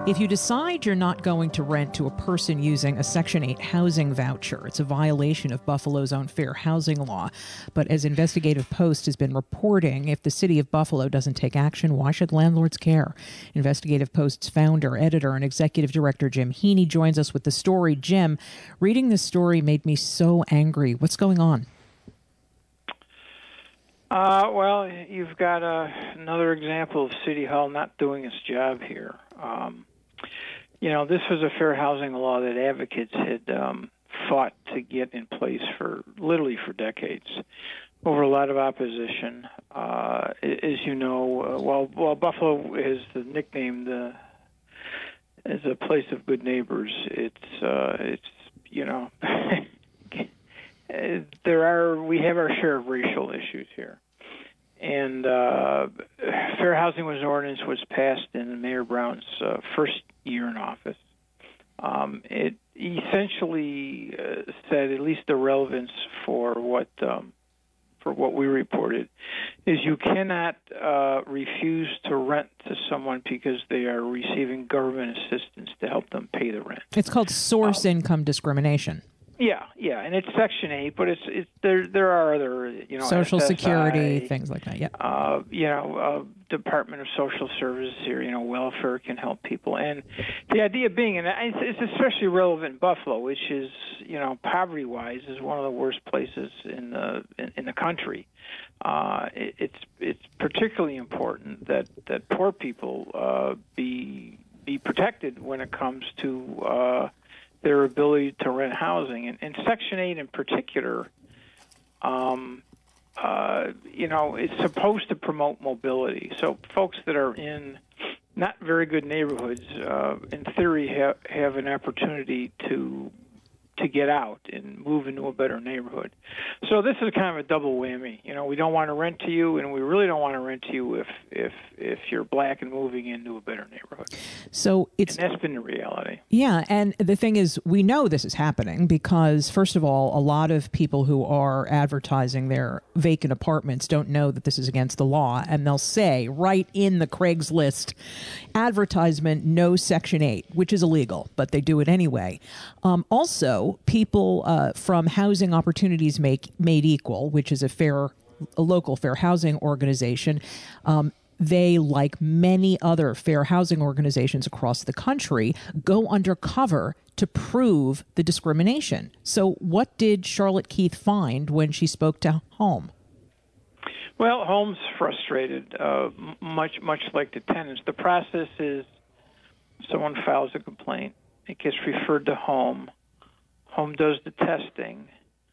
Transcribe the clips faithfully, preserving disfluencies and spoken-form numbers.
If you decide you're not going to rent to a person using a Section eight housing voucher, it's a violation of Buffalo's own fair housing law. But as Investigative Post has been reporting, if the city of Buffalo doesn't take action, why should landlords care? Investigative Post's founder, editor, and executive director Jim Heaney joins us with the story. Jim, reading this story made me so angry. What's going on? Uh, well, you've got uh, another example of City Hall not doing its job here. Um, you know, this was a fair housing law that advocates had um, fought to get in place for literally for decades, over a lot of opposition. Uh, as you know, uh, while, while Buffalo is the nickname the as a place of good neighbors, it's uh, it's you know. There are we have our share of racial issues here, and uh, fair housing was ordinance was passed in Mayor Brown's uh, first year in office. Um, it essentially uh, said, at least the relevance for what um, for what we reported, is you cannot uh, refuse to rent to someone because they are receiving government assistance to help them pay the rent. It's called source um, income discrimination. Yeah, yeah, and it's Section eight, but it's it's there. There are other, you know, Social S S I, Security, things like that. Yeah. Uh, you know, uh, Department of Social Services here. You know, welfare can help people, and the idea being, and it's especially relevant in Buffalo, which is, you know, poverty-wise, is one of the worst places in the in, in the country. Uh, it, it's it's particularly important that that poor people uh, be be protected when it comes to Uh, their ability to rent housing. And, and Section eight in particular, um, uh, you know, is supposed to promote mobility. So folks that are in not very good neighborhoods, uh, in theory, have, have an opportunity to to get out and move into a better neighborhood. So this is kind of a double whammy. You know, we don't want to rent to you, and we really don't want to rent to you if if if you're black and moving into a better neighborhood. So it's and that's been the reality. Yeah, and the thing is, we know this is happening because, first of all, a lot of people who are advertising their vacant apartments don't know that this is against the law, and they'll say right in the Craigslist advertisement, no Section eight, which is illegal, but they do it anyway. Um, also, people uh, from Housing Opportunities Make, Made Equal, which is a fair, a local fair housing organization, um, they, like many other fair housing organizations across the country, go undercover to prove the discrimination. So what did Charlotte Keith find when she spoke to Home? Well, Home's frustrated, uh, much much like the tenants. The process is someone files a complaint. It gets referred to Home. Home does the testing.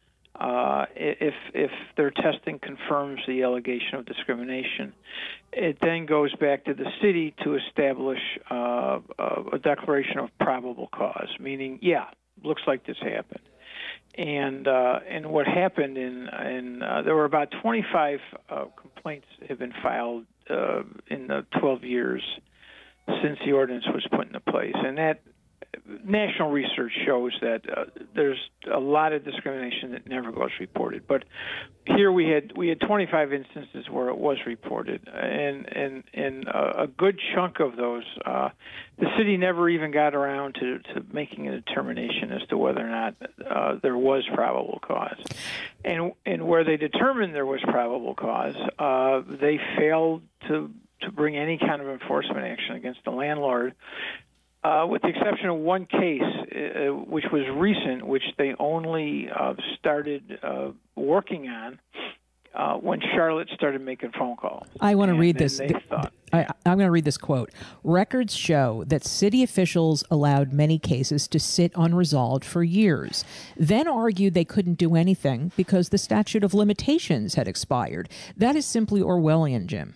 Uh, if if their testing confirms the allegation of discrimination, it then goes back to the city to establish uh, a declaration of probable cause, meaning, yeah, looks like this happened. And uh, and what happened in in uh, there were about twenty-five uh, complaints have been filed uh, in the twelve years since the ordinance was put into place, and that. National research shows that uh, there's a lot of discrimination that never goes reported. But here we had we had twenty-five instances where it was reported, and and and uh, a good chunk of those, uh, the city never even got around to, to making a determination as to whether or not uh, there was probable cause. And and where they determined there was probable cause, uh, they failed to to bring any kind of enforcement action against the landlord. Uh, with the exception of one case, uh, which was recent, which they only uh, started uh, working on uh, when Charlotte started making phone calls. I want to read this. Thought, I, I'm going to read this quote. Records show that city officials allowed many cases to sit unresolved for years, then argued they couldn't do anything because the statute of limitations had expired. That is simply Orwellian, Jim.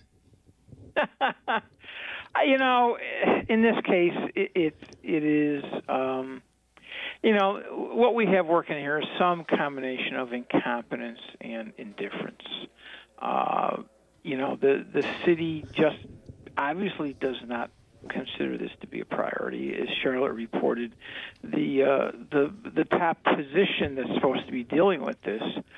You know, in this case, it it, it is, um, you know, what we have working here is some combination of incompetence and indifference. Uh, you know, the, the city just obviously does not consider this to be a priority. As Charlotte reported, the uh, the the top position that's supposed to be dealing with this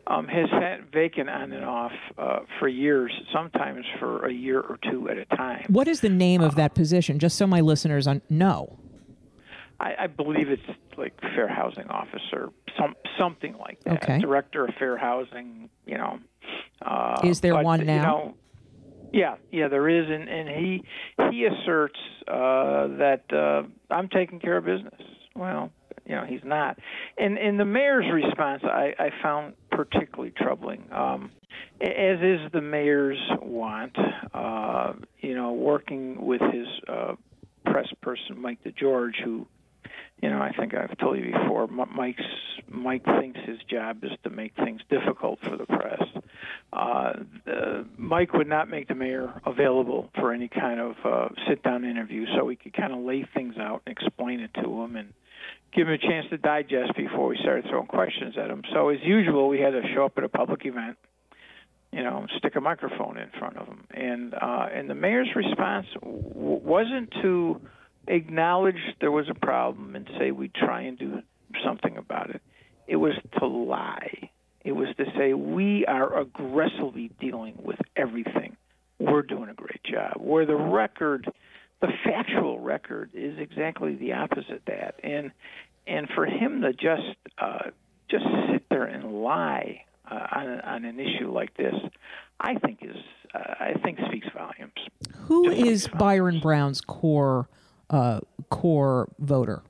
um, has sat vacant on and off uh, for years, sometimes for a year or two at a time. What is the name of that position, just so my listeners un- know? I, I believe it's like fair housing officer, some something like that. Okay. Director of fair housing, you know. Uh, is there but, one now? You know, yeah, yeah, there is, and, and he he asserts uh, that uh, I'm taking care of business. Well, you know, he's not. And and the mayor's response I, I found particularly troubling, um, as is the mayor's want. Uh, you know, working with his uh, press person, Mike DeGeorge, who, you know, I think I've told you before, Mike's Mike thinks his job is to make things difficult for the press. Uh, uh, Mike would not make the mayor available for any kind of uh, sit-down interview, so we could kind of lay things out and explain it to him and give him a chance to digest before we started throwing questions at him. So as usual, we had to show up at a public event, you know, stick a microphone in front of him. And uh, and the mayor's response w- wasn't to acknowledge there was a problem and say we'd try and do something about it. It was to lie. It was to say we are aggressively dealing with everything. We're doing a great job. Where the record, the factual record, is exactly the opposite of that. And and for him to just uh, just sit there and lie uh, on, on an issue like this, I think is uh, I think speaks volumes. Who Just is speaks Byron volumes. Brown's core uh, core voter?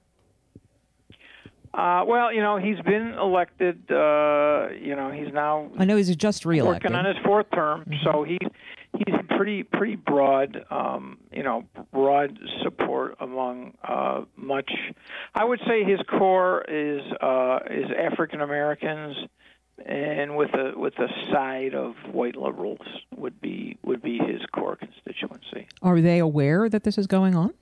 Uh, well, you know, he's been elected. Uh, you know, he's now I know he's just reelected. working on his fourth term, Mm-hmm. so he's he's pretty pretty broad. Um, you know, broad support among uh, much. I would say his core is uh, is African Americans, and with a with a side of white liberals would be would be his core constituency. Are they aware that this is going on?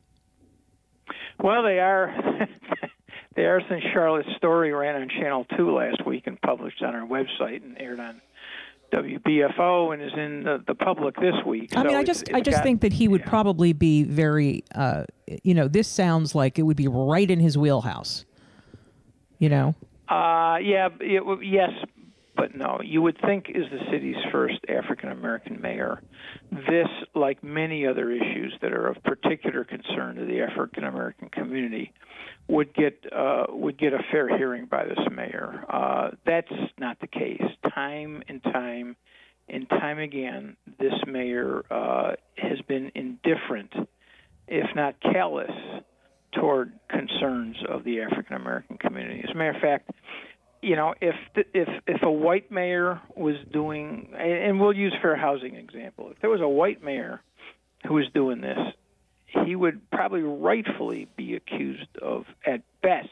Well, they are. They are, since Charlotte's story ran on Channel two last week and published on our website and aired on W B F O and is in the, the public this week. I mean, So I it's- just it's I just got- think that he would yeah. probably be very, uh, you know, this sounds like it would be right in his wheelhouse. You know? Uh, yeah, it, w- yes, but no. You would think, as the city's first African-American mayor, this, like many other issues that are of particular concern to the African-American community, would get uh, would get a fair hearing by this mayor. Uh, that's not the case. Time and time and time again, this mayor uh, has been indifferent, if not callous, toward concerns of the African American community. As a matter of fact, you know, if the, if if a white mayor was doing, and we'll use fair housing example, if there was a white mayor who was doing this, he would probably rightfully be accused of, at best,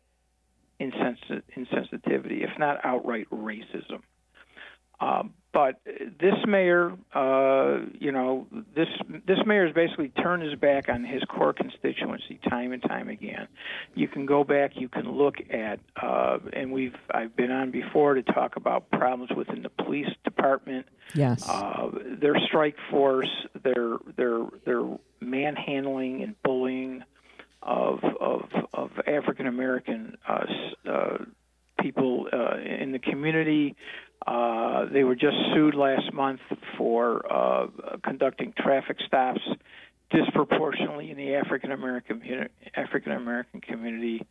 insensi- insensitivity, if not outright racism. Uh, but this mayor, uh, you know, this this mayor has basically turned his back on his core constituency time and time again. You can go back, you can look at, uh, and we've I've been on before to talk about problems within the police department. Yes. Uh, their strike force, their their their manhandling and bullying of of of African American uh, uh, people uh, in the community. Uh, they were just sued last month for uh, conducting traffic stops disproportionately in the African American African American community.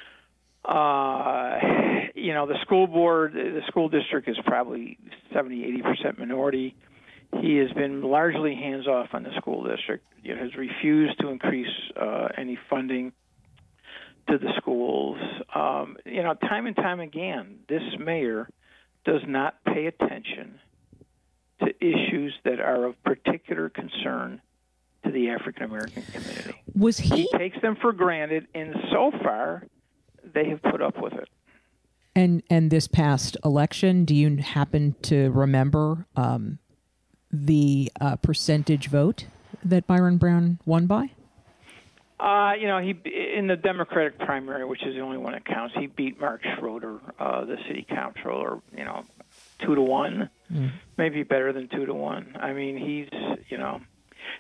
Uh, you know, the school board, the school district is probably seventy, eighty percent minority. He has been largely hands off on the school district. You know, has refused to increase uh, any funding to the schools. Um, you know, time and time again, this mayor does not pay attention to issues that are of particular concern to the African American community. Was he? He takes them for granted, and so far, they have put up with it. And and this past election, do you happen to remember um, the uh, percentage vote that Byron Brown won by? Uh, you know, he in the Democratic primary, which is the only one that counts, he beat Mark Schroeder, uh, the city comptroller, you know, two to one, mm. maybe better than two to one. I mean, he's, you know,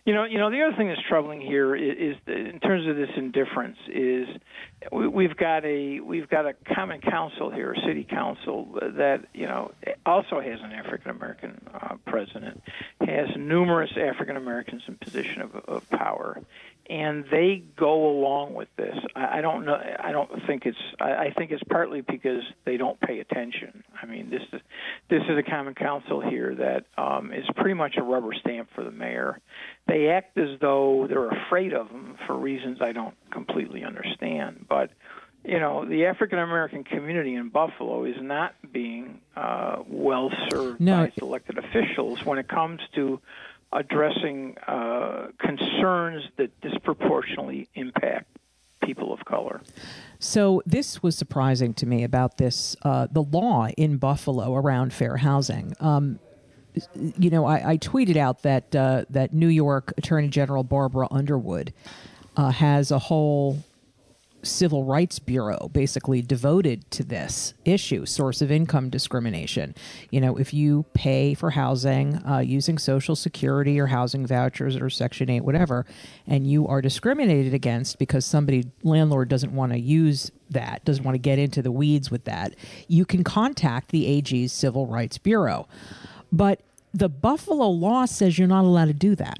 You know, you know, the other thing that's troubling here is, is in terms of this indifference, is we, we've got a we've got a common council here, a city council that you know also has an African American uh, president, has numerous African Americans in position of, of power, and they go along with this. I, I don't know. I don't think it's. I, I think it's partly because they don't pay attention. I mean, this is this is a common council here that um, is pretty much a rubber stamp for the mayor. They act as though they're afraid of him for reasons I don't completely understand. But, you know, the African-American community in Buffalo is not being uh, well served no. by its elected officials when it comes to addressing uh, concerns that disproportionately impact people of color. So this was surprising to me about this, uh, the law in Buffalo around fair housing. Um, You know, I, I tweeted out that uh, that New York Attorney General Barbara Underwood uh, has a whole civil rights bureau basically devoted to this issue, source of income discrimination. You know, if you pay for housing uh, using Social Security or housing vouchers or Section eight, whatever, and you are discriminated against because somebody, landlord, doesn't want to use that, doesn't want to get into the weeds with that, you can contact the A G's Civil Rights Bureau. But the Buffalo law says you're not allowed to do that.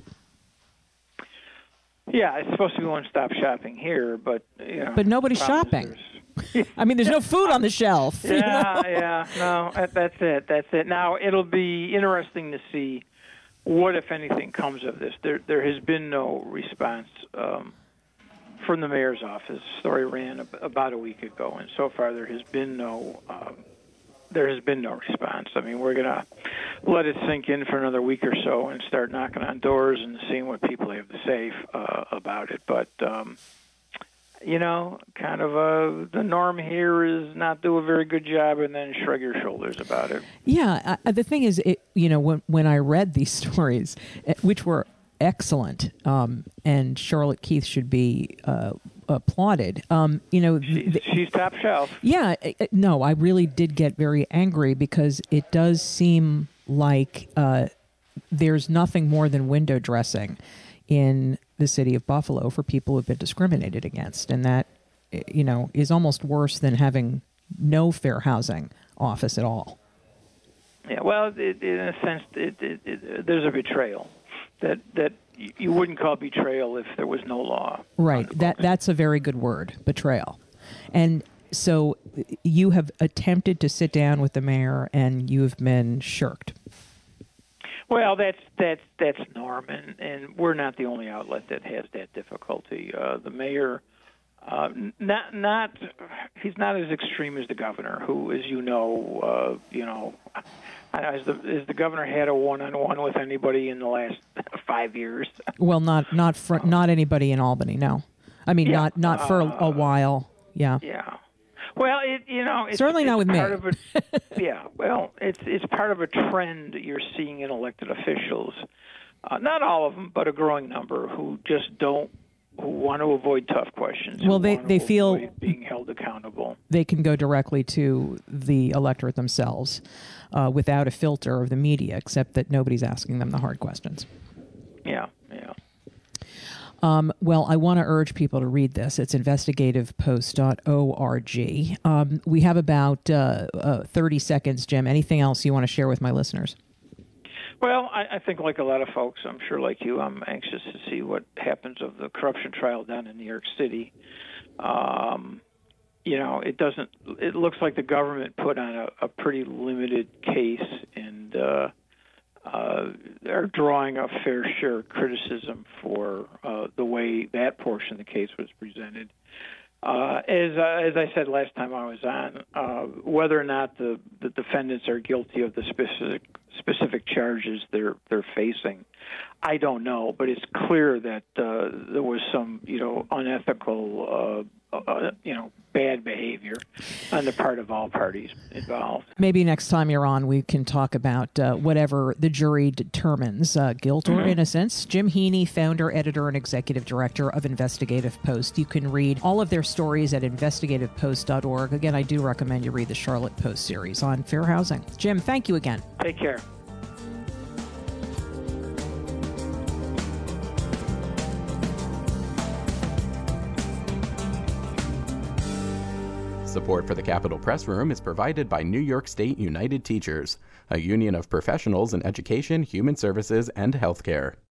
Yeah, it's supposed to be one-stop shopping here, but you know, but nobody's shopping. I mean, there's no food on the shelf. Yeah, you know? yeah, no, that's it, that's it. Now it'll be interesting to see what, if anything, comes of this. There, there has been no response um, from the mayor's office. The story ran about a week ago, and so far there has been no. Um, There has been no response. I mean, we're going to let it sink in for another week or so and start knocking on doors and seeing what people have to say uh, about it. But, um, you know, kind of uh, the norm here is not do a very good job and then shrug your shoulders about it. Yeah. Uh, the thing is, it, you know, when, when I read these stories, which were excellent, um, and Charlotte Keith should be uh, applauded. Um, you know, she's, th- she's top shelf. Yeah, no, I really did get very angry because it does seem like uh, there's nothing more than window dressing in the city of Buffalo for people who've been discriminated against, and that, you know, is almost worse than having no fair housing office at all. Yeah, well, it, in a sense, it, it, it, there's a betrayal that that. You wouldn't call betrayal if there was no law. Right. That that's a very good word, betrayal. And so you have attempted to sit down with the mayor, and you've been shirked. Well, that's that's that's Norman, and we're not the only outlet that has that difficulty. Uh, the mayor, uh, not not he's not as extreme as the governor, who, as you know, uh, you know. Has the, has the governor had a one-on-one with anybody in the last five years? Well, not not for, not anybody in Albany. No, I mean yeah. not not for uh, a, a while. Yeah. Yeah. Well, it you know it's, certainly it's not with part me. Of a, yeah. Well, it's it's part of a trend that you're seeing in elected officials. Uh, not all of them, but a growing number who just don't who want to avoid tough questions. Well, they they feel being held accountable. They can go directly to the electorate themselves. Uh, without a filter of the media, except that nobody's asking them the hard questions. Yeah, yeah. Um, well, I want to urge people to read this. It's investigative post dot org. Um, we have about uh, uh, thirty seconds, Jim. Anything else you want to share with my listeners? Well, I, I think like a lot of folks, I'm sure like you, I'm anxious to see what happens of the corruption trial down in New York City. Um You know, it doesn't. It looks like the government put on a, a pretty limited case, and uh, uh, they're drawing a fair share of criticism for uh, the way that portion of the case was presented. Uh, as uh, as I said last time I was on, uh, whether or not the, the defendants are guilty of the specific specific charges they're they're facing, I don't know. But it's clear that uh, there was some you know unethical. Uh, Uh, you know, bad behavior on the part of all parties involved. Maybe next time you're on, we can talk about uh, whatever the jury determines, uh, guilt or mm-hmm. innocence. Jim Heaney, founder, editor, and executive director of Investigative Post. You can read all of their stories at investigative post dot org. Again, I do recommend you read the Charlotte Post series on fair housing. Jim, thank you again. Take care. Support for the Capitol Press Room is provided by New York State United Teachers, a union of professionals in education, human services, and healthcare.